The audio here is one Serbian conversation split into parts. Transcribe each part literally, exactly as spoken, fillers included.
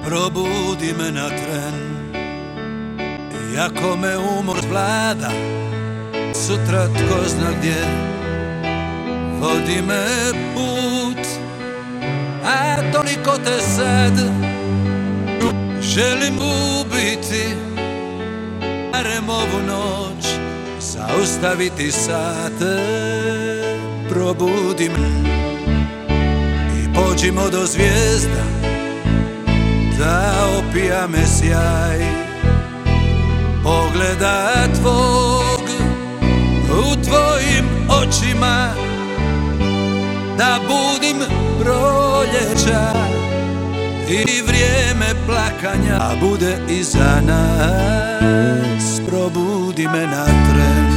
Probudi me na tren, iako me umor vlada, sutra tko zna gdje vodi me put, a toliko te sad želim ubiti, barem ovu noć zaustaviti sate. Probudi me i pođimo do zvijezda, da opija me sjaj pogleda tvog u tvojim očima, da budim proljeća i vrijeme plakanja, a bude iza nas. Probudi me na tren,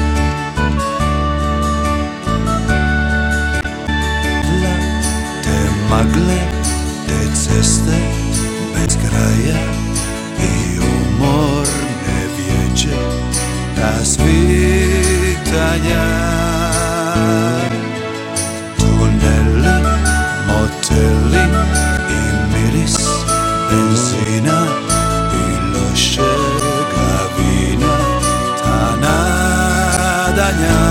te magle, te ceste bez kraja i umorne vijeće, ta svitanja, tuneli, moteli i miris benzina i lošega vina, ta nadanja.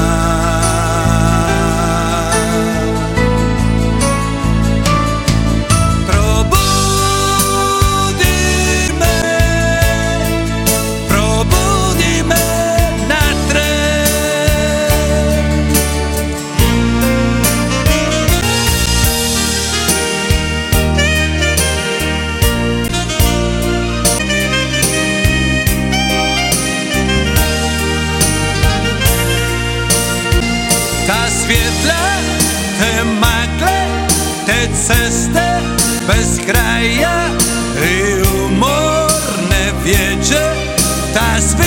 Ta svjetla, te magle, te ceste bez kraja i umorne vječe, ta svjetla